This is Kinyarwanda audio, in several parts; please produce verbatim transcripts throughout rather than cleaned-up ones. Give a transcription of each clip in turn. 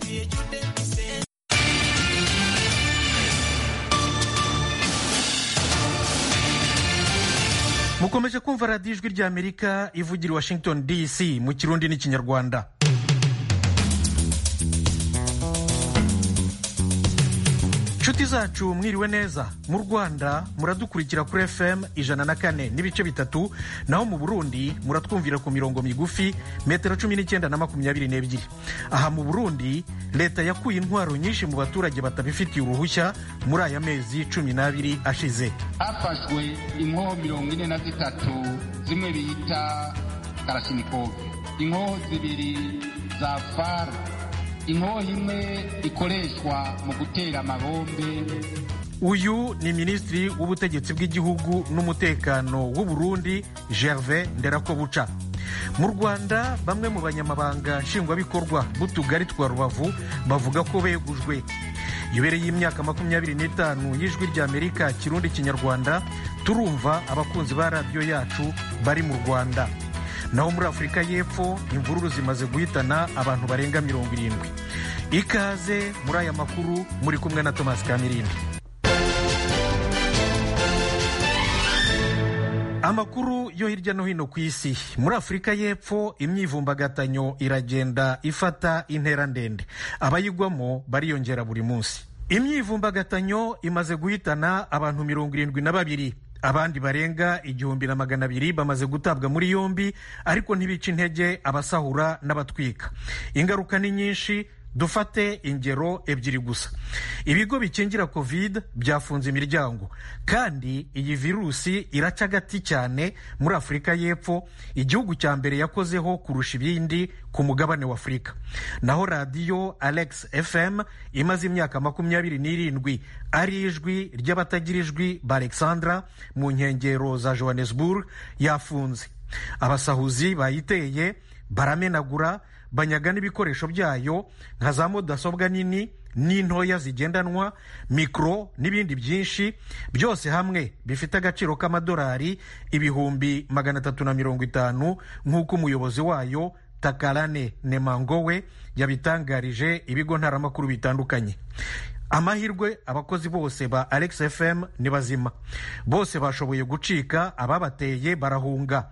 mukomeje kumva radiyo ijwi ry'Amerika ivugira Washington D C mu Kirundi n'Ikinyarwanda. Nshuti zacu mwiriwe neza. Mu Rwanda muradukurikira kuri F M ijana na kane n'ibice bitatu, naho mu Burundi muratwumvira ku mirongo migufi metero cumi n'icyenda na makumyabiri n'ebyiri. Aha mu Burundi leta yakuye intwaro nyinshi mu baturage batabifitiye uruhushya muri aya mezi cumi n'abiri ashize. Hafashwe inkoho mirongo ine na zitatu zimwe bita Kalashnikov, inkoho zibiri za Far, inkoho imwe ikoreshwa mu gutera amabombe. Uyu ni Minisitiri w'Ubutegetsi bw'Igihugu n'Umutekano w'u Burundi Gervais Nderakobuca. Mu Rwanda bamwe mu banyamabanga nshingwabikorwa b'utugari twa Rubavu bavuga ko begujwe. Yubereye y'imyaka makumyabiri n'itanu y'ijwi ry'Amerika Kirundi Kinyarwanda, turumva abakunzi ba radiyo yacu bari mu Rwanda. Naho muri Afurika y'Epfo imvururu zimaze guhitana abantu barenga mirongo irindwi. Ikaze muri aya makuru, muri kumwe na Thomas Kamirindi. Amakuru yo hirya no hino ku isi. Muri Afurika y'Epfo imyivumbagatanyo iragenda ifata intera ndende, abayigwamo bariyongera buri munsi. Imyivumbagatanyo imaze guhitana abantu mirongo irindwi na babiri. Abandi barenga igihumbi na magana abiri bamaze gutabwa muri yombi, ariko ntibica intege abasahura n'abatwika. Ingaruka ni nyinshi, dufate ingero ebyiri gusa. Ibigo bikingira Covid byafunze imiryango, kandi iyi virusi iraca gati cyane muri Afurika y'Epfo, igihugu cya mbere yakozeho kurusha ibindi ku mugabane wa Afurika. Naho radiyo Alex F M imaze imyaka makumyabiri n'irindwi ari ijwi ry'abatagira ijwi ba Alexandra mu nkengero za Johannesburg yafunze. Abasahuzi bayiteye baramenagura, banyaga n'ibikoresho byayo nka za mudasobwa nini n'intoya zigendanwa, mikro n'ibindi byinshi, byose hamwe bifite agaciro k'amadolari ibihumbi magana atatu na mirongo itanu, nk'uko umuyobozi wayo Takalane Nemangowe yabitangarije ibigo ntaramakuru bitandukanye. Amahirwe abakozi bose ba Alex F M ni bazima, bose bashoboye gucika, ababateye barahunga.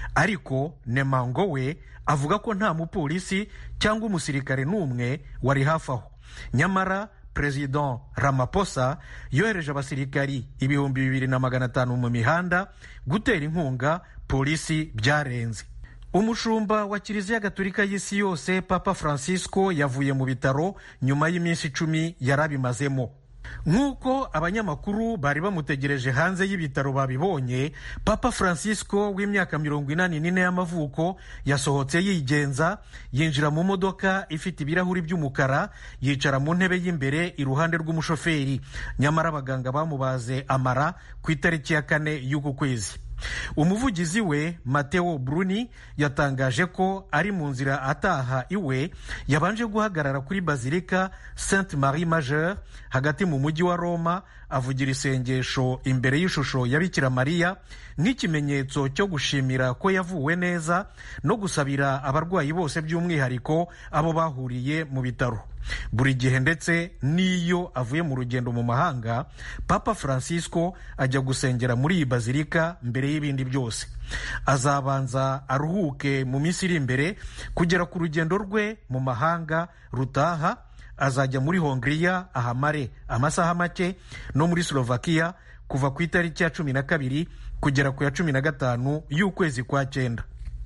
Ariko Nemangowe avuga ko nta mupolisi cyangwa umusirikare n'umwe wari hafi aho. Nyamara President Ramaphosa yohereje abasirikari ibihumbi bibiri na magana atanu mu mihanda gutera inkunga polisi byarenze. Umushumba wa Kiliziya Gatolika y'isi yose Papa Francisco yavuye mu bitaro nyuma y'iminsi icumi yarabimazemo. Nk'uko abanyamakuru bari bamutegereje hanze y'ibitaro babibonye, Papa Francisco w'imyaka mirongo inani n'ine y'amavuko yasohotse yigenza, yinjira mu modoka ifite ibirahuri by'umukara, yicara mu ntebe y'imbere iruhande rw'umushoferi. Nyamara abaganga bamubaze amara ku itariki ya kane y'uku kwezi. Umuvugizi we Matteo Bruni yatangaje ko ari mu nzira ataha iwe, yabanje guhagarara kuri Bazilika Sainte Marie Majeure hagati mu mujyi wa Roma, avugira isengesho imbere y'ishusho ya Bikira Mariya nk'ikimenyetso cyo gushimira ko yavuwe neza no gusabira abarwayi bose, by'umwihariko abo bahuriye mu bitaro. Buri gihe ndetse n'iyo avuye mu rugendo mu mahanga, Papa Francisco ajya gusengera muri iyi bazilika mbere y'ibindi byose. Azabanza aruhuke mu minsi iri imbere kugera ku rugendo rwe mu mahanga rutaha. Azajya muri Hongria ahamare amasaha make, no muri Slovakia kuva ku itariki ya cumi na kabiri kugera ku ya cumi na gatanu y'ukwezi kwa cyenda.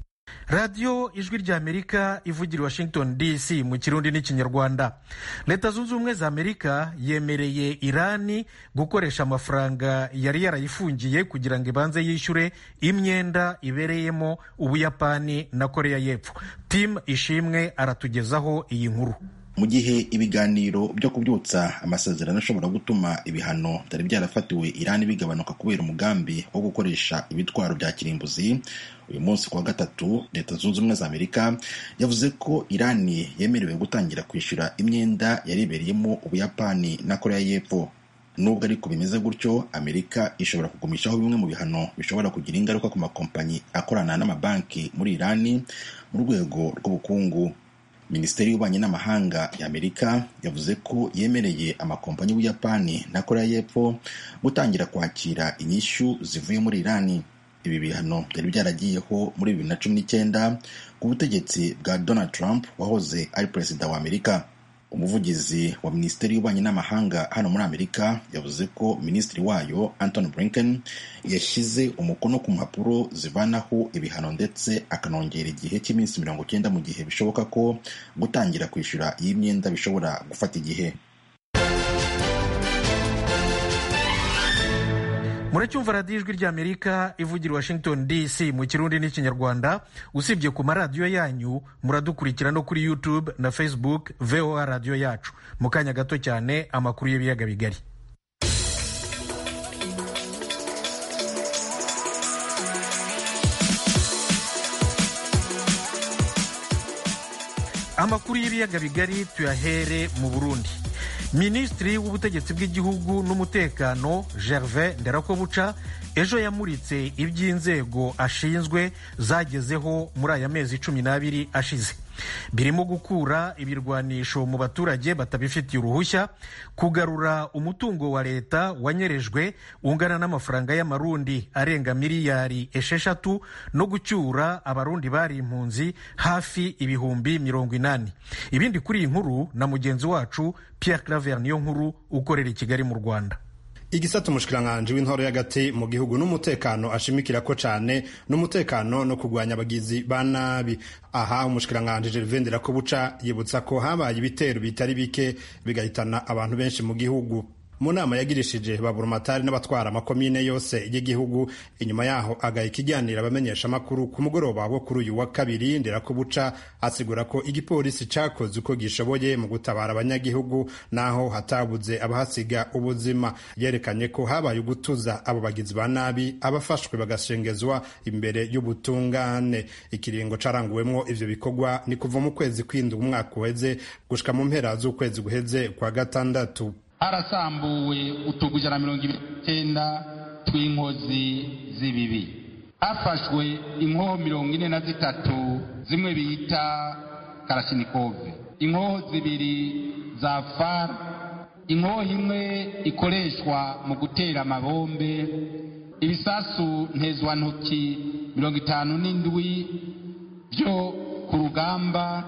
Radiyo Ijwi ry'Amerika ivugira Washington D C mu Kirundi n'Ikinyarwanda. Leta Zunze Ubumwe za Amerika yemereye Irani gukoresha amafaranga yari yarayifungiye kugira ngo ibanze yishyure imyenda ibereyemo Ubuyapani na Korea y'Epfo. Tim Ishimwe aratugezaho iyi nkuru. Mu gihe ibiganiro byo kubyutsa amasezerano ashobora gutuma ibihano byari byarafatiwe Irani bigabanuka kubera umugambi wo gukoresha ibitwaro bya kirimbuzi, uyu munsi kuwa gatatu Leta Zunze Ubumwe za Amerika yavuze ko Irani yemerewe gutangira kwishyura imyenda yaribereyemo Ubuyapani na Korea y'Epfo. Nubwo ariko bimeze gutyo, Amerika ishobora kugumishaho bimwe mu bihano bishobora kugira ingaruka ku makompanyi akorana n'amabanki muri Irani mu rwego rw'ubukungu. Minisiteri y'ububanyi n'amahanga y'Amerika yavuze ko yemereye amakompanyi y'Ubuyapani na Korea y'Epfo gutangira kwakira inyishu zivuye muri Irani. Ibi bihano byari byaragiyeho muri bibiri na cumi n'icyenda ku butegetsi bwa Donald Trump wahoze ari perezida wa Amerika. Umuvugizi wa Minisiteri y'ububanyi n'amahanga hano muri Amerika yavuze ko minisitiri wayo Antony Blinken yashyize umukono ku mpapuro zivanaho ibihano ndetse akanongera igihe cy'iminsi mirongo cyenda mu gihe bishoboka ko gutangira kwishyura iyi myenda bishobora gufata igihe. Muracyumva radiyo ijwi ry'Amerika ivugira Washington D C mu Kirundi n'Ikinyarwanda. Usibye ku maradiyo yanyu, muradukurikira no kuri YouTube na Facebook V O A radiyo yacu. Mu kanya gato cyane amakuru y'ibiyaga bigari. Amakuru y'ibiyaga bigari tuyahere mu Burundi. Minisitiri w'ubutegetsi bw'igihugu n'umutekano Gervais Nderakobuca ejo yamuritse iby'inzego ashinzwe zagezeho muri aya mezi cumi n'abiri ashize. Birimo gukura ibirwanisho mu baturage batabifitiye uruhushya, kugarura umutungo wa leta wanyerejwe ungana n'amafaranga y'amarundi arenga miliyari esheshatu no gucyura abarundi bari impunzi hafi ibihumbi mirongo inani. Ibindi kuri iyi nkuru na mugenzi wacu Pierre Claver niyo nkuru ukorera i Kigali mu Rwanda. Igisata umushikiranganje w'intoro y'agati mu gihugu n'umutekano ashimikira ko cane n'umutekano no kugwanya abagizi ba nabi. Aha umushikiranganje Gervais Nderakobuca yibutsa ko habaye ibitero bitari bike bigahitana abantu benshi mu gihugu. Mu nama yagirishije baburumatari n'abatwara amakomine yose y'igihugu, inyuma yaho agaye ikiganiro abamenyesha makuru ku mugoroba wo kuri uyu wa kabiri. Nderakobuca asigura ko igipolisi cakoze uko gishoboye mu gutabara abanyagihugu naho hatabuze abahasiga ubuzima. Yerekanye ko habaye ugutuza abo bagizi ba nabi, abafashwe bagashengezwa imbere y'ubutungane. Ikiringo caranguwemwo ivyo bikorwa ni kuva mu kwezi kw'indwi umwaka uheze gushika mu mpera z'ukwezi guheze kwa gatandatu. Harasambuwe utugu ijana na mirongo ibiri n'icyenda tw'inkozi z'ibibi. Hafashwe inkoho mirongo ine na zitatu zimwe bita karashinikove, inkoho zibiri za far, inkoho imwe ikoreshwa mu gutera amabombe, ibisasu ntezwantoki mirongo itanu n'indwi byo ku rugamba,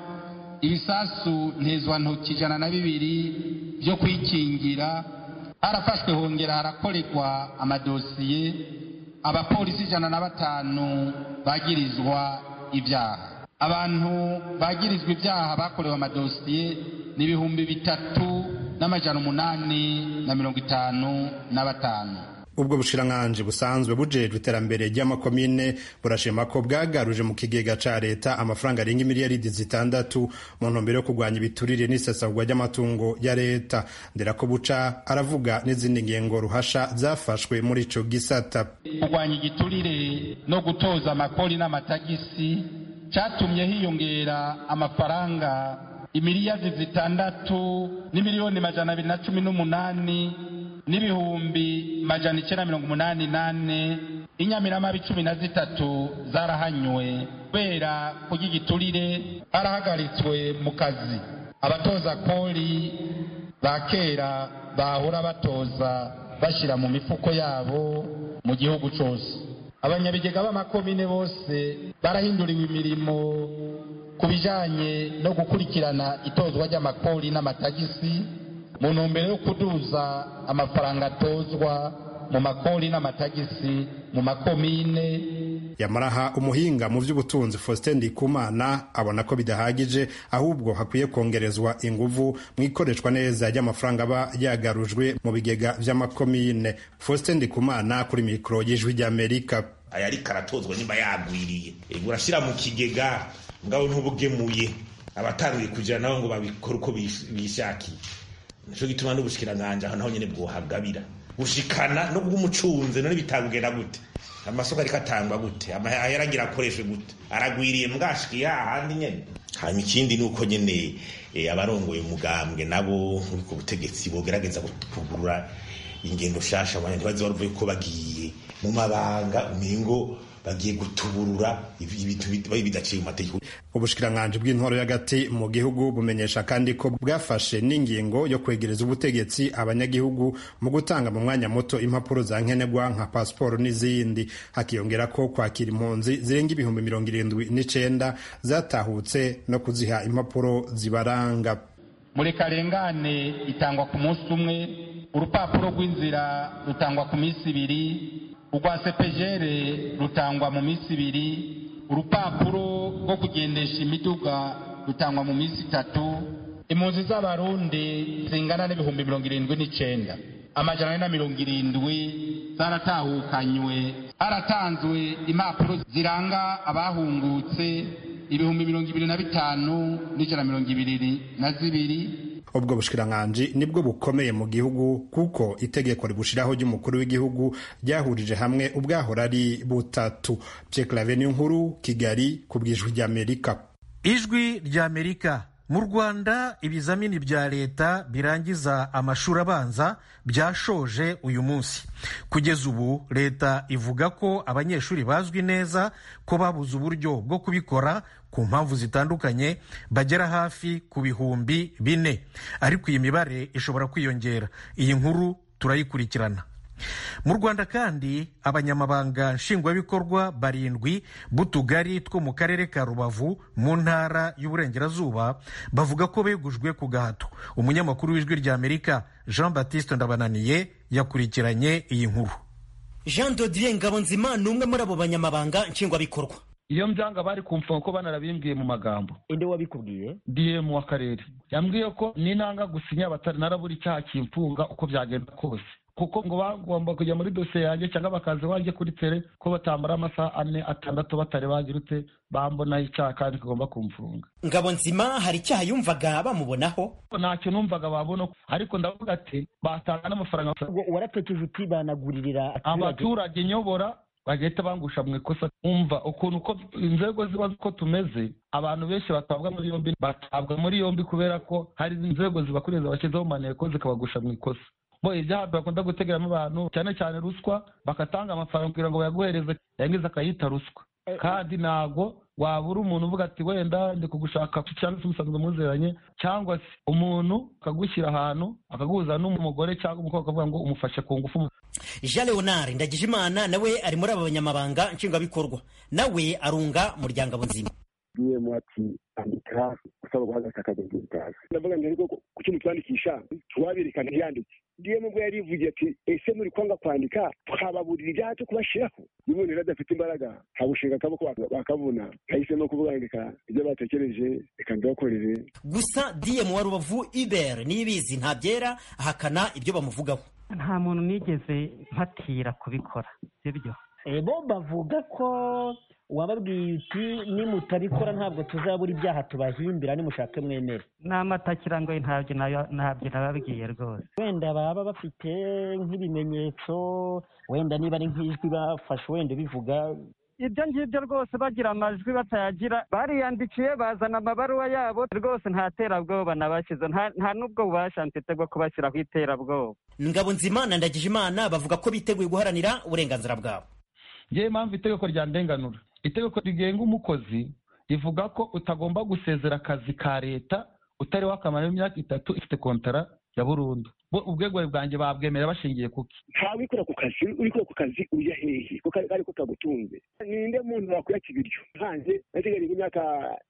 ibisasu ntezwantoki ijana na bibiri byo kwikingira. Harafashwe hongera harakorerwa amadosiye abapolisi ijana na batanu bagirizwa ibyaha. Abantu bagirizwa ibyaha bakorewe amadosiye ni ibihumbi bitatu n'amajana umunani na mirongo itanu na batanu. Ubwo bushiranganje busanzwe bujejwe iterambere ry'amakomine burashima ko bwagaruje mu kigega ca leta amafaranga arenga miliyaridi zitandatu mu ntumbero yo kurwanya ibiturire n'isesagwa ry'amatungo ya leta. Nderakobuca aravuga n'izindi ngengo ruhasha zafashwe muri ico gisata. Kurwanya igiturire no gutoza amakori n'amatagisi catumye hiyongera amafaranga imiliyaridi zitandatu n'imiliyoni majana abiri na cumi n'umunani n'ibihumbi majana icyenda mirongo umunani nane. Inyamiramabi cumi na zitatu zarahanywe kubera kurya igiturire. Harahagaritswe mu kazi abatoza kori ba kera bahora batoza bashyira mu mifuko yabo mu gihugu cyose. Abanyabigega b'amakomine bose barahinduriwe imirimo ku bijanye no gukurikirana itozwa ry'amakori n'amatagisi mu ntumbero yo kuduza amafaranga atozwa mu makori n'amatagisi mu makomine. Yamaraha umuhinga mu by'ubutunzi Faustin Ndikumana abona ko bidahagije, ahubwo hakwiye kongerezwa inguvu mu ikoreshwa neza ry'amafaranga aba yagarujwe mu bigega vy'amakomine. Faustin Ndikumana kuri mikro y'Ijwi ry'Amerika. Ayari karatozwa nimba yagwiriye urashira mu kigega ngabo ntubugemuye abataruye kugira naho ngo babikora uko bishakiye. Nico gituma n'ubushikiranganje aho naho nyene bwohagabira bushikana no bw'umucunze none bitagenda gute, amasoko ariko atangwa gute, amahera agira akoreshwe gute, aragwiriye mbwashikiye ahandi nyene. Hanyuma ikindi nuko nyene e, abarongoye umugambwe nabo uri ku butegetsi bogerageza kugurura ingendo shasha abantu bazi baruvuye ko bagiye mu mabanga umingo bagiye gutuburura ibintu bidaciye mu mategeko. Ubushikiranganji bw'intwaro y'agati mu gihugu bumenyesha kandi ko bwafashe n'ingingo yo kwegereza ubutegetsi abanyagihugu mu gutanga mu mwanya muto impapuro za nkenerwa nka pasiporo n'izindi, hakiyongera ko kwakira impunzi zirenga ibihumbi mirongo irindwi n'icenda zatahutse no kuziha impapuro zibaranga. Muri karengane itangwa ku munsi umwe, urupapuro rw'inzira rutangwa ku minsi ibiri, urwa sepejere rutangwa mu minsi ibiri, urupapuro rwo kugendesha imiduga rutangwa mu minsi itatu. Impunzi z'abarundi zingana n'ibihumbi mirongo irindwi n'icenda amajana na mirongo irindwi zaratahukanywe, haratanzwe impapuro ziranga abahungutse ibihumbi mirongo ibiri na bitanu n'ijana mirongo ibiri na zibiri. Ubwo bushikiranganji nibwo bukomeye mu gihugu kuko itegeko ribushiraho ry'umukuru w'igihugu ryahurije hamwe ubwahora ari butatu. Pierre Claver Nkuru, Kigali, ku bw'ijwi ry'Amerika. Ijwi ry'Amerika. Mu Rwanda ibizamini bya leta birangiza amashuri abanza byashoje uyu munsi. Kugeza ubu leta ivuga ko abanyeshuri bazwi neza ko babuze uburyo bwo kubikora ku mpamvu zitandukanye bagera hafi ku bihumbi bine, ariko iyi mibare ishobora kwiyongera. Iyi nkuru turayikurikirana. Mu Rwanda kandi abanyamabanga nshingwabikorwa barindwi b'utugari two mu karere ka Rubavu mu ntara y'Uburengerazuba bavuga ko begujwe ku gahato. Umunyamakuru w'ijwi ry'Amerika Jean Baptiste Ndabananiye yakurikiranye iyi nkuru. Jean Dodier Ngabonzima ni umwe muri abo banyamabanga nshingwabikorwa. Iyo mbyanga bari kumva ko banarabimbwiye mu magambo. Inde wabikubwiye? D M w'akarere yambwiye ko ninanga gusinya batari narabura icyaha kimfunga uko byagenda kose, kuko ngo bagomba kujya muri dosiye yanjye cyangwa bakaza wanjye kuri tere ko batamara amasaha ane atandatu batari bagirute bambona icyaha kandi kigomba kumfunga. Ngabonzima hari icyaha yumvaga bamubonaho? Ntacyo numvaga babona, ariko ndavuga ati batanga n'amafaranga. Waratekereje uti banaguririra abaturage nyobora bagahita bangusha mu ikosa. Umva ukuntu uko inzego ziba uko tumeze, abantu benshi batabwa muri yombi batabwa muri yombi kubera ko hari inzego zibakuriza bashyizeho maneko zikabagusha mu ikosa. Bo ibyaha bakunda gutegeramo abantu cyane cyane ruswa, bakatanga amafaranga kugira ngo bayaguhereze yangiza akayita ruswa. Kandi nago wabura umuntu uvuga ati wenda ndi kugushaka cyangwa se umusanzwe muzeranye, cyangwa se umuntu akagushyira ahantu akaguhuza n'umugore cyangwa umukobwa akavuga ngo umufashe ku ngufu. Jean Leonard Ndagijimana nawe ari muri aba banyamabanga nshingwabikorwa, nawe arunga mu Ngabonzima. Biye mwati andika usaba guhagarika akazi k'ubutazi. Ndavuga ngo ku kintu twandikisha tuwabirekana yanditse. Ndiye mubwo yarivugiye ati ese muri kwanga kwandika twababurira ibyacu kubashiraho. Nibone radafite imbaraga habushinga kaboko bakabuna. Kahise no kuvuga ndika ibyo batekereje reka ndakorere. Gusa D M wa Rubavu Iber nibizi ntabyera ahakana ibyo bamuvugaho. Nta muntu nigeze mpatira kubikora, sibyo? Ebo bavuga ko wababwiye uti nimutabikora ntabwo tuzabura ibyaha tubahimbira nimushake mwemere. N'amatakira ngo ntabyo ntabyo nababwiye rwose. Wenda baba bafite nk'ibimenyetso, wenda niba ari nk'ijwi bafashe wenda bivuga ibyo ngibyo rwose, bagira amajwi batayagira bariyandikiye bazana amabaruwa yabo rwose. Nta terabwoba nabashyize, nta n'ubwo bubasha mfite bwo kubashyiraho iterabwoba. Ngabonzima na Ndagijimana bavuga ko biteguye guharanira uburenganzira bwabo. Ngewe mpamvu itegeko rya ndenganura, itegeko rigenga umukozi rivuga ko utagomba gusezera akazi ka leta utari wakamara imyaka itatu ifite kontara ya burundu. Ubwegure bwanjye babwemera bashingiye kuki? Nta wikora ku kazi, urikora ku kazi ujya hehe kuko ari ko kagutunze. Ninde muntu wakuyaka ibiryo hanze nategereje imyaka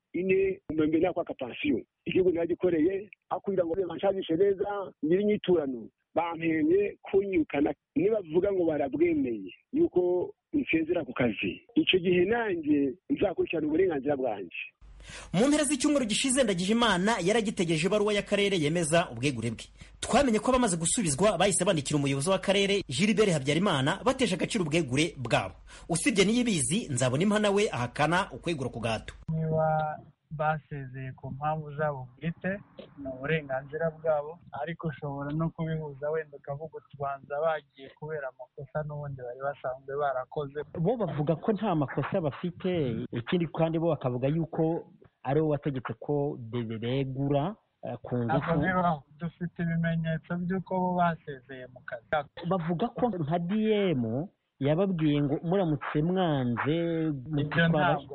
ine umbe nako akapansiyo igihugu nagikoreye akwira ngo banshagishe neza nyiri nyiturano bampemye kunyukana nibavuga ngo barabwemeye yuko nsezera ku kazi. Icyo gihe nanjye nzakurikirana uburenganzira bwanjye. Mu mpera z'icyumweru gishize Ndagijimana yaragitegereje ibaruwa y'akarere yemeza ubwegure bwe. Twamenye ko abamaze gusubizwa bahise bandikira umuyobozi w'akarere Gilbert Habyarimana batesha agaciro ubwegure bwabo. Usibye niyibizi Nzabona Impana we ahakana ukwegura ku gahato. Niba basezeye ku mpamvu zabo bwite ni uburenganzira bwabo, ariko ushobora no kubihuza wenda ukavuga utubanza bagiye kubera amakosa n'ubundi bari basanzwe barakoze. Bo bavuga ko nta makosa bafite, ikindi kandi bo bakavuga yuko ari wowe wategetse ko begura ku ngufu. Dufite ibimenyetso by'uko bo basezeye mu kazi. Bavuga ko nka D M yababwiye ngo muramutse mwanze ibyo ntabwo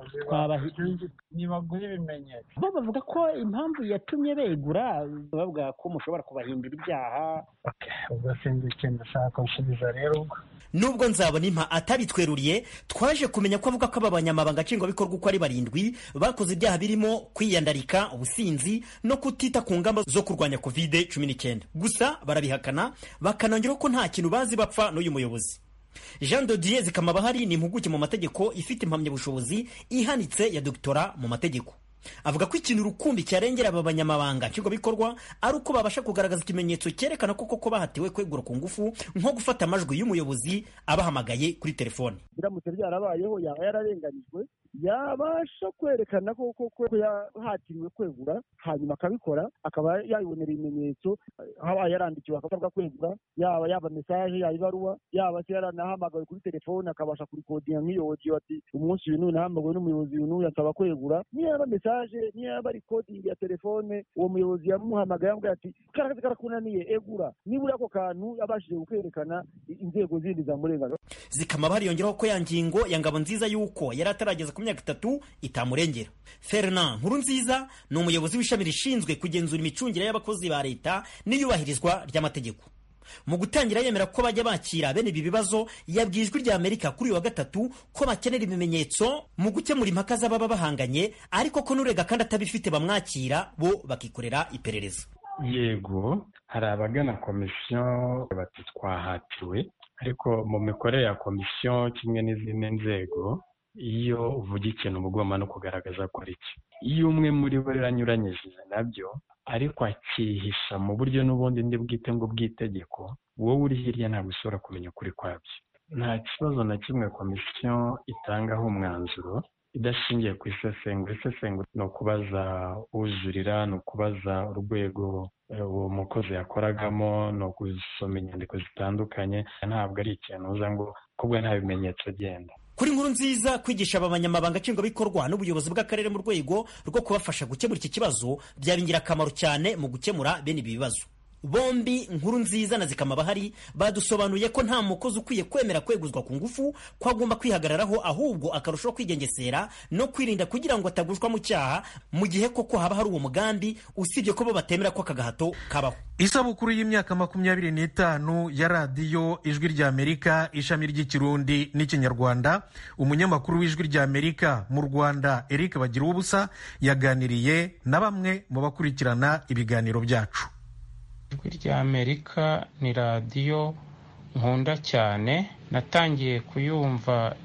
nibaguha ibimenyetso bo bavuga ko impamvu yatumye begura bavuga ko mushobora kubahindura ibyaha. ubwo sinzi ikintu ushaka gusubiza rero ubwo nubwo nzabona impa atabitweruriye twaje kumenya ko avuga ko aba banyamabanga nshingwabikorwa uko ari barindwi bakoze ibyaha birimo kwiyandarika, ubusinzi no kutita ku ngamba zo kurwanya covid cumi n'icyenda. Gusa barabihakana bakanongeraho ko nta kintu bazi bapfa n'uyu muyobozi. Jean de Dieu Zikamabahari ni impuguke mu mategeko ifite impamyabushobozi ihanitse ya doktora mu mategeko. Avuga ko ikintu rukumbi cyarengera aba banyamabanga nshingwabikorwa ari uko babasha kugaragaza ikimenyetso cyerekana ko koko bahatiwe kwegura ku ngufu, nko gufata amajwi y'umuyobozi abahamagaye kuri telefone. Biramutse byarabayeho yaba yararenganijwe, yabasha kwerekana ko koko yahatiriwe kwegura, hanyuma akabikora, akaba yabibonera ibimenyetso, haba yarandikiwe akavuga kwegura, yaba yaba message, yaba ibaruwa, yaba se yaranahamagaye kuri telefone akabasha kurikodinga nk'iyo audio ati umunsi uyu nahamagawe n'umuyobozi uyu yansaba kwegura. Niba message, niba recording ya telefone, uwo muyobozi yamuhamagaye yambwiye ati karakazi karakunaniye egura, nibura ako kantu yabashije kwerekana inzego zindi zamurengaga. Zikamabahari yongeraho ko ya ngingo ya Ngabonziza yuko yari atarageza ku myaka itatu itamurengera. Fernand Nkurunziza ni umuyobozi w'ishami rishinzwe kugenzura imicungire y'abakozi ba leta n'iyubahirizwa ry'amategeko. Mu gutangira yemera ko bajya bakira bene ibi bibazo, yabwiye Ijwi rya Amerika kuri uyu wa gatatu ko bakenera ibimenyetso mu gukemura impaka z'ababa bahanganye, ariko ko n'urega kandi atabifite bamwakira bo bakikorera iperereza. Yego, hari abagana komisiyo bati twahatiwe, ariko mu mikorere ya komisiyo kimwe n'izindi nzego, iyo uvuga ikintu uba ugomba no kugaragaza ko ari iki. Iyo umwe muri bo yaranyuranyije nabyo ariko akihisha mu buryo n'ubundi ndi bwite ngo bw'itegeko, wowe uri hirya ntabwo ushobora kumenya ukuri kwabyo. Nta kibazo na kimwe komisiyo itangaho umwanzuro idashingiye ku isesengura. Isesengura ni ukubaza ujurira, ni ukubaza urwego uwo mukozi yakoragamo, ni ugusoma inyandiko zitandukanye. Ntabwo ari ikintu uza ngo kubwe nta bimenyetso agenda. Kuri Nkurunziza, kwigisha abanyamabanga nshingwabikorwa n'ubuyobozi bw'akarere mu rwego rwo kubafasha gukemura iki kibazo byaba ingirakamaro cyane mu gukemura bene ibi bibazo. Bombi Nkurunziza na Zikamabahari badusobanuye ko nta mukozi ukwiye kwemera kweguzwa ku ngufu, ko agomba kwihagararaho ahubwo akarushaho kwigengesera no kwirinda kugira ngo atagushwa mu cyaha, mu gihe koko haba hari uwo mugambi, usibye ko bo batemera ko akagahato kabaho. Isabukuru y'imyaka makumyabiri n'itanu ya radiyo Ijwi rya Amerika ishami ry'ikirundi n'ikinyarwanda, umunyamakuru w'Ijwi rya Amerika mu Rwanda Eric Bagiruwubusa yaganiriye na bamwe mu bakurikirana ibiganiro byacu. Ijwi rya Amerika ni radiyo nkunda cyane. Natangiye kuyumva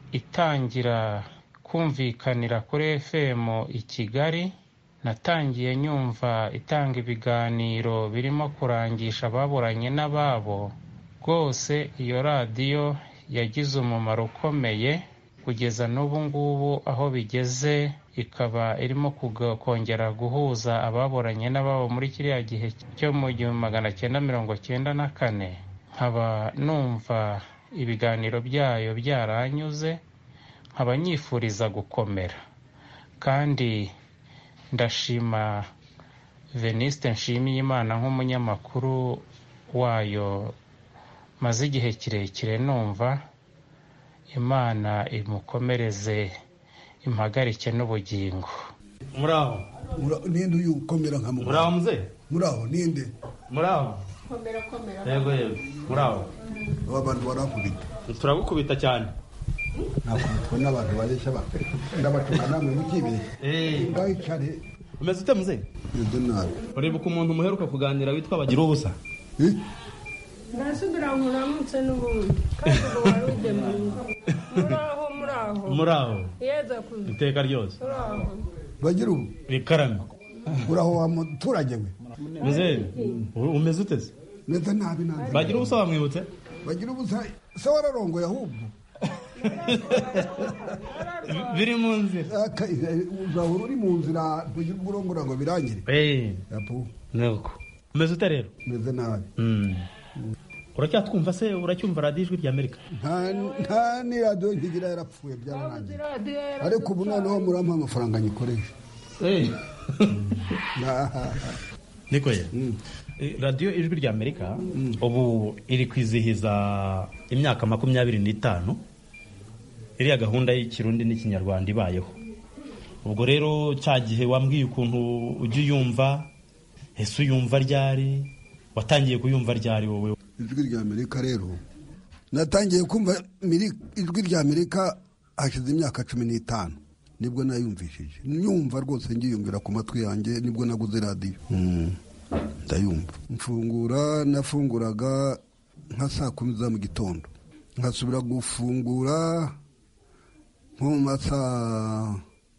itangira kumvikanira kuri F M i Kigali. Natangiye nyumva itanga ibiganiro birimo kurangisha ababuranye n'ababo. Rwose iyo radiyo yagize umumaro ukomeye kugeza n'ubu ngubu aho bigeze, ikaba irimo kongera guhuza ababuranye n'ababo muri kiriya gihe cyo mu gihumbi magana cyenda mirongo cyenda na kane. Nkaba numva ibiganiro byayo byaranyuze, nkaba nyifuriza gukomera. Kandi ndashima Veniste Nshimiyimana nk'umunyamakuru wayo maze igihe kirekire numva. Imana imukomereze impagarike n'ubugingo. Muraho ninde uyu ukomera nka mugabo. Muraho muzee. Muraho ninde. Muraho komera komera. Yego yego. Muraho abantu barakubita. Turagukubita cyane. Nakubitwa n'abantu bareshya bape ndabatunga namwe mukibe. Eh ngaho cyane. Umeze ute muzee? Nde nabi. Ureba ko umuntu muheruka kuganira witwa Bagiruwubusa. Eh Nasubira muramutse n'ubundi kandi warude mu muraho muraho muraho yeza kuzi iteka ryose muraho Bagiru bikarame muraho wa muturage we meze umeze uteze neza nabi nabi. Bagiruwubusa bamwibutse? Bagiruwubusa se wararongoye ahubwo biri mu nzira uzahora uri mu nzira kugira urongora ngo birangire. Eh apo nuko umeze ute rero? Meze nabi. Mm. Uracyatwumva se? Uracyumva radiyo Ijwi rya Amerika? nta nta ni radiyo ntigira yarapfuye byararangiye, ariko ubu noneho murampa amafaranga nyikoresha. Eh niko ye radiyo ijwi rya amerika ubu iri kwizihiza imyaka makumyabiri n'itanu iriya gahunda y'ikirundi n'ikinyarwanda ibayeho. Ubwo rero cya gihe wambwiye ukuntu ujya uyumva, ese uyumva ryari, watangiye kuyumva ryari wowe? Ijwi rya amerika rero natangiye kumva ijwi rya amerika hashize imyaka cumi n'itanu nibwo nayumvishije, nyumva rwose ngiyumvira ku matwi yanjye, nibwo naguze radiyo ndayumva. Mfungura nafunguraga nka saa kumi za mu gitondo, nkasubira gufungura nko mu masaa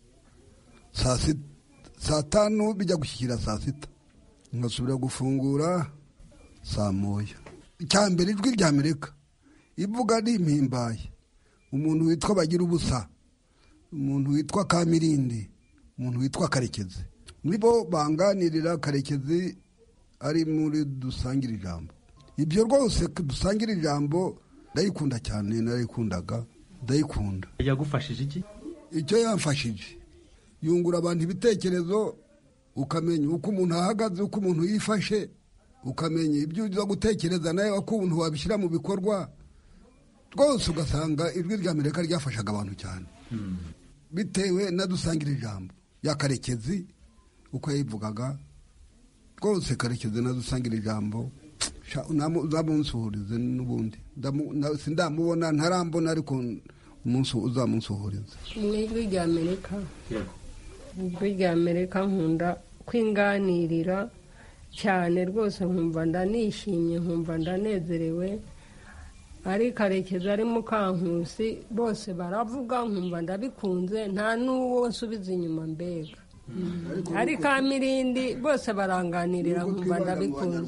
saa tanu bijya gushyikira saa sita, nkasubira gufungura saa moya. Icyambere ijwi rya amerika ivuga rimpimbaye, umuntu witwa Bagira ubusa, umuntu witwa Kamirindi, umuntu witwa Karekezi, nibo banganirira. Karekezi ari muri dusangira ijambo. Ibyo rwose dusangira ijambo ndayikunda cyane, narayikundaga ndayikunda. Yagufashije iki? Icyo yamfashije yungura abantu ibitekerezo, ukamenya uko umuntu ahagaze, uko umuntu yifashe, ukamenya ibyo uza gutekereza nawe uko umuntu wabishyira mu bikorwa. Rwose ugasanga ijwi rya amerika ryafashaga abantu cyane bitewe na dusangira ijambo ya Karekezi uko yayivugaga. Rwose Karekezi na dusangira ijambo uzamunsuhurize, n'ubundi sindamubona ntarambona, ariko umunsi uzamunsuhurize. Mu ijwi rya amerika ijwi rya amerika nkunda kwinganirira cyane rwose, nkumva ndanishimye, nkumva ndanezerewe. Ari Karekezi ari Mukankusi bose baravuga, nkumva ndabikunze, nta n'uwo nsubiza inyuma mbega. Ari Kamirindi bose baranganirira, nkumva ndabikunze.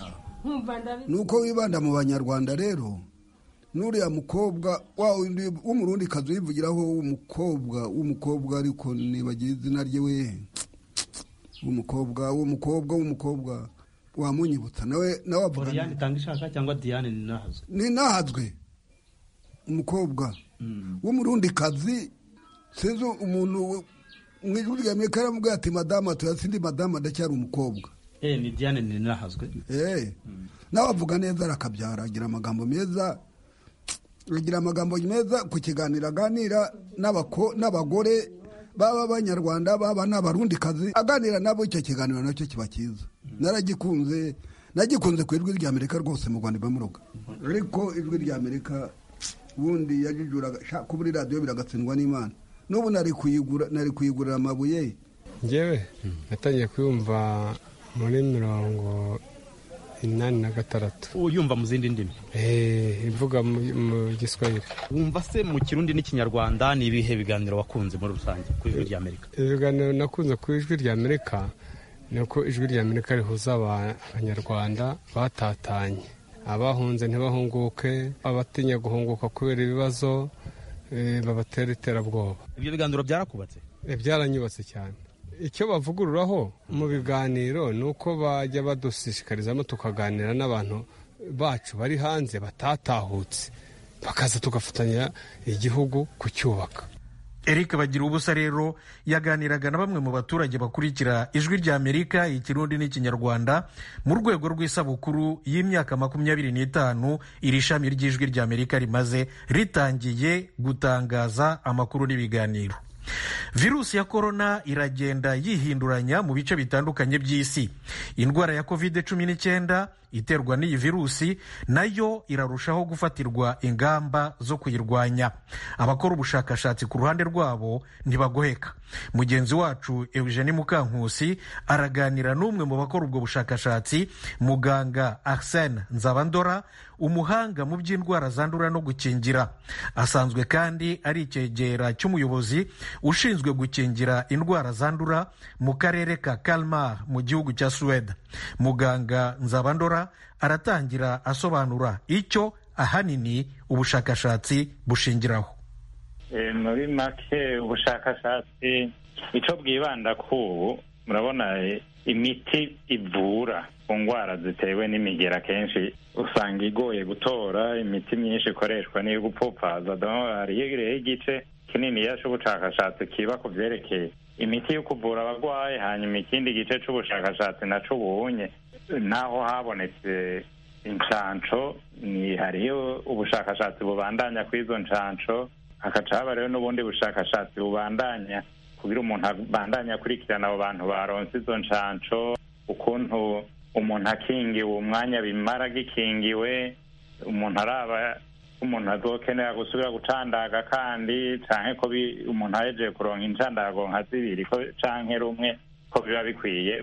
Nuko wibanda mu Banyarwanda rero, nuriya mukobwa w'umurundi kazi uyivugiraho, w'umukobwa w'umukobwa ariko nibagiye izina rye we, w'umukobwa w'umukobwa w'umukobwa wamunyibutsa nawe nawe avuga Diane Tangishaka cyangwa Diane Ninahazwe. Ninahazwe umukobwa w'umurundi kazi, sezo umuntu mu ijwi rya amerika yaramubwiye ati madama tuyasindi madama ndacyari umukobwa. Eh ni Diane Ninahazwe. Eh nawe avuga neza, arakabyara, agira amagambo meza, agira amagambo meza ku kiganiro aganira n'abako n'abagore baba Abanyarwanda baba n'abarundi kazi, aganira nabo. Icyo kiganiro nacyo kiba cyiza, naragikunze, nagikunze ku ijwi rya amerika rwose mu Rwanda bamuroga. Ariko ijwi rya amerika bundi yajijuraga kuburi radiyo biragatsindwa n'Imana. N'ubu nari kuyigura, nari kuyigurira amabuye. Njyewe natangiye kuyumva muri mirongo inani na gatandatu. Uyumva mu zindi ndimi? Eh, ivuga mu Giswahili. Wumva se mu Kirundi n'ikinyarwanda ni ibihe biganiro wakunze muri rusange ku ijwi rya amerika? Ibiganiro nakunze ku ijwi rya amerika nuko ijwi rya amerika rihuza Abanyarwanda batatanye, abahunze ntibahunguke, abatinya guhunguka kubera ibibazo babatera iterabwoba. Ibyo biganiro byarakubatse? Byaranyubatse cyane. Icyo bavugururaho mu biganiro ni uko bajya badushishikarizamo tukaganira n'abantu bacu bari hanze batatahutse, bakaza tugafatanya igihugu kucyubaka. Eric Bagira ubusa rero yaganiraga na bamwe mu baturage bakurikira ijwi rya amerika ikirundi n'ikinyarwanda mu rwego rw'isabukuru y'imyaka makumyabiri n'itanu iri shami ry'ijwi rya amerika rimaze ritangiye gutangaza amakuru n'ibiganiro. Virusi ya korona iragenda yihinduranya mu bice bitandukanye by'isi. Indwara ya covid cumi n'icyenda iterwa n'iyi virusi nayo irarushaho gufatirwa ingamba zo kuyirwanya. Abakora ubushakashatsi ku ruhande rwabo ntibagoheka. Mugenzi wacu Eugenie Mukankusi araganira n'umwe mu bakora ubwo bushakashatsi, muganga Arsene Nzabandora, umuhanga mu by'indwara zandura no gukingira. Asanzwe kandi ari icyegera cy'umuyobozi ushinzwe gukingira indwara zandura mu karere ka Kalmar mu gihugu cya Suwede. Muganga Nzabandora aratangira asobanura icyo ahanini ubushakashatsi bushingiraho. E, muri make ubushakashatsi icyo bwibanda ku murabona e, imiti ivura ku ndwara zitewe n'imigera kenshi usanga igoye gutora. Imiti myinshi ikoreshwa niyo gupfupfaza, hariyo igice kinini y'ubushakashatsi kiba ku byerekeye imiti yo kuvura abarwayi, hanyuma ikindi gice c'ubushakashatsi naco ubunye naho habonetse inshanco ni hariyo ubushakashatsi bubandanya kw'izo nshanco, hakaca haba rero n'ubundi bushakashatsi bubandanya kugira umuntu abandanya akurikirana abo bantu baronse izo nshanco, ukuntu umuntu akingiwe umwanya bimara gikingiwe, umuntu araba umuntu azokenera gusubira gucandaga kandi canke ko umuntu ahejeje kuronka incandago nka zibiri ko canke rumwe ko biba bikwiye.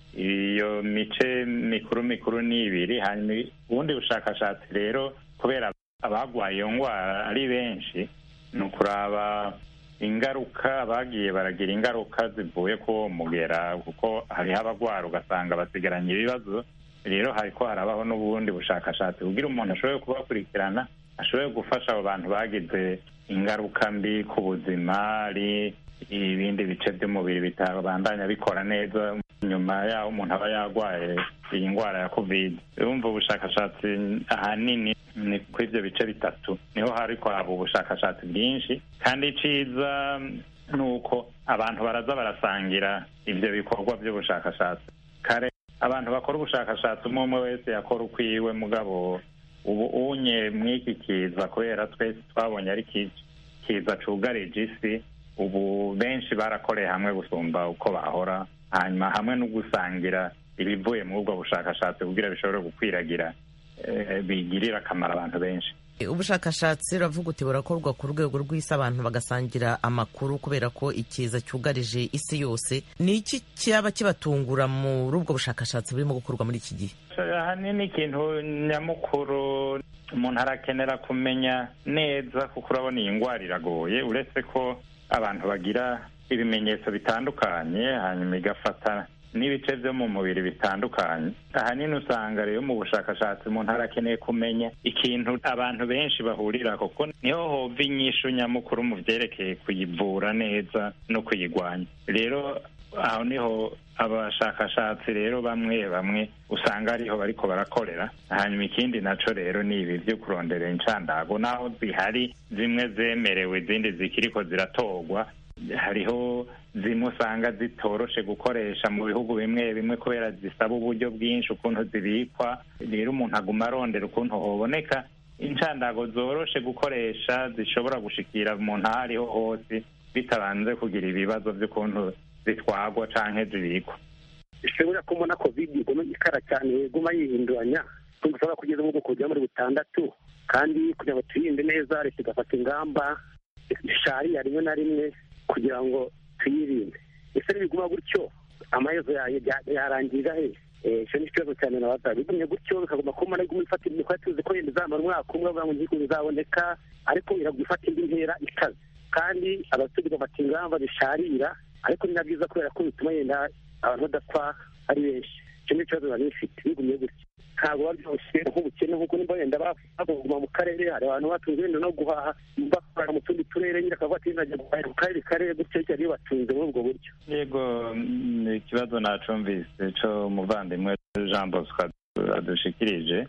Iyo mice mikuru mikuru ni ibiri. Hanyuma ubundi bushakashatsi rero kubera abagwaye iyo ngwara ari benshi, ni ukuraba ingaruka bagiye baragira ingaruka zivuye ku mugera, kuko hariho abagwara ugasanga basigaranye ibibazo. Rero hariko harabaho n'ubundi bushakashatsi kugira umuntu ashobore kubakurikirana, ashobore gufasha abo bantu bagize ingaruka mbi ku buzima, ari ibindi bice by'umubiri bitabandanya bikora neza nyuma yaho umuntu aba yarwaye iyi ndwara ya covid. Urumva ubushakashatsi ahanini ni kuri ibyo bice bitatu niho hariko haba ubushakashatsi bwinshi, kandi iciza ni uko abantu baraza barasangira ibyo bikorwa by'ubushakashatsi. Kare abantu bakora ubushakashatsi umwe umwe wese yakora ukwiwe, mugabo ubu unye mw'iki kiza kubera twese twabonye ari kiza cugarije isi, ubu benshi barakoreye hamwe gusumba uko bahora, hanyuma hamwe no gusangira ibivuye muri ubwo bushakashatsi kugira bishobore gukwiragira bigirira akamaro abantu benshi. Ubushakashatsi uravuga uti burakorwa ku rwego rw'isi, abantu bagasangira amakuru kubera ko ikiza cyugarije isi yose. Ni iki cyaba kibatungura muri ubwo bushakashatsi burimo gukorwa muri iki gihe? Ahanini ikintu nyamukuru umuntu arakenera kumenya neza, kuko urabona iyi ndwara iragoye, uretse ko abantu bagira ibimenyetso bitandukanye hanyuma igafata n'ibice byo mu mubiri bitandukanye. Ahanini usanga rero mu bushakashatsi umuntu arakeneye kumenya ikintu abantu benshi bahurira, kuko niho hova inyishu nyamukuru mu vyerekeye kuyivura neza no kuyigwanya. Rero aho niho abashakashatsi rero bamwe bamwe usanga ariho bariko barakorera. Hanyuma ikindi naco rero ni ibi vyo kurondera incandago, naho zihari zimwe zemerewe izindi zikiriko ziratorwa. Hariho zimwe usanga zitoroshe gukoresha mu bihugu bimwe bimwe kubera zisaba uburyo bwinshi ukuntu zibikwa. Rero umuntu aguma arondera ukuntu hoboneka incandago zoroshe gukoresha zishobora gushikira umuntu aho ariho hose bitabanze kugira ibibazo vy'ukuntu zitwagwa canke zibikwa. Ishobora kumona covid iguma ikara cyane, iguma yihinduranya, tumusaba kugeza mu bwoko bwa muri butandatu, kandi kugira ngo tuyirinde neza leta igafata ingamba zishariye rimwe na rimwe kugira ngo tuyirinde. Ese biguma gutyo amaherezo yarangirira he? Icyo ni ikibazo cyane nabaza. Bigumye gutyo bikaguma kumara iguma ifata ibintu kwa tuzi ko yenda izamara umwaka umwe bavuga ngo ntigo bizaboneka, ariko iragufata indi ntera ikaze, kandi abaturage bafata ingamba zisharira, ariko ni nabyiza kubera ko bituma yenda abantu badapfa ari benshi. Icyo ni ikibazo bari bifite bigumye gutyo. Ntabwo babyose nk'ubukene nk'uko nimba wenda baguma mu karere, hari abantu batunze wenda no guhaha bakorera mu tundi turere, nyine akavuga ati najya guhahira mu karere karere gutyo cyari batunze muri ubwo buryo. Yego, ikibazo nacumvise cyo muvandimwe Jean Bosco adushikirije,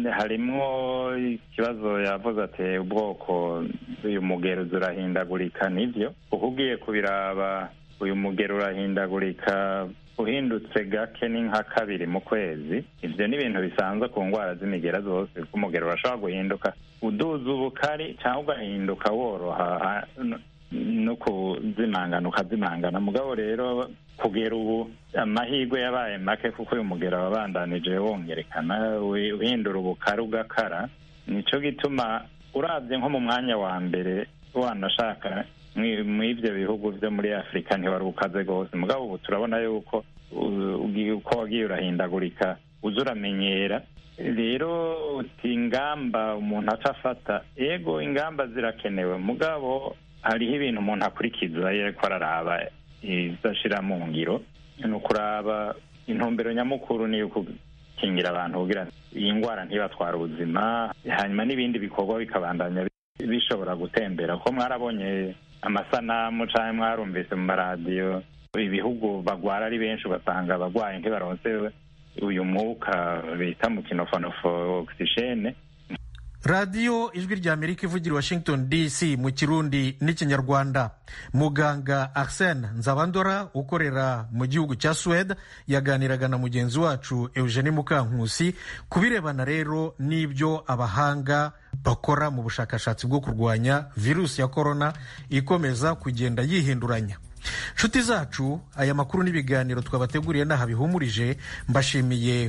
harimwo ikibazo yavuze ati ubwoko uyu mugero urahindagurika. Nivyo, kuko ugiye kubiraba uyu mugero urahindagurika, uhindutse gake ni nka kabiri mu kwezi. Ivyo ni ibintu bisanzwe ku ndwara z'imigera zose, kuko umugero urashobora guhinduka uduza ubukari cyangwa ugahinduka woroha no kuzimangana ukazimangana. Mugabo rero kugera ubu amahirwe yabaye make, kuko uyu mugero wabandanije wongerekana uhindura ubukari ugakara. Nico gituma uravye nko mu mwanya wa mbere wanashaka mw'ivyo bihugu vyo muri Afrika ntiwari ukaze gose, mugabo ubu turabona yuko uko wagiye urahindagurika uza uramenyera. Rero uti ingamba umuntu atafata, ego ingamba zirakenewe, mugabo hariho ibintu umuntu akurikiza yariko araraba izashira mu ngiro. Ni ukuraba intumbero nyamukuru ni ukukingira abantu kugira iyi ndwara ntibatwara ubuzima, hanyuma n'ibindi bikorwa bikabandanya bishobora gutembera. Ko mwarabonye amasanamu canke mwarumvise mu maradiyo ibihugu bagwara ari benshi, ugasanga abagwayi ntibaronse uyu mwuka bita mu kinofonofo oxygene. radiyo ijwi rya amerika ivugira washington dc mu kirundi n'ikinyarwanda. muganga Arsene Nzabandora ukorera mu gihugu cya Suwede yaganiraga na mugenzi wacu Eugenie Mukankusi ku birebana rero n'ibyo abahanga bakora mu bushakashatsi bwo kurwanya virusi ya korona ikomeza kugenda yihinduranya. nshuti zacu, aya makuru n'ibiganiro twabateguriye n'aha bihumurije. Mbashimiye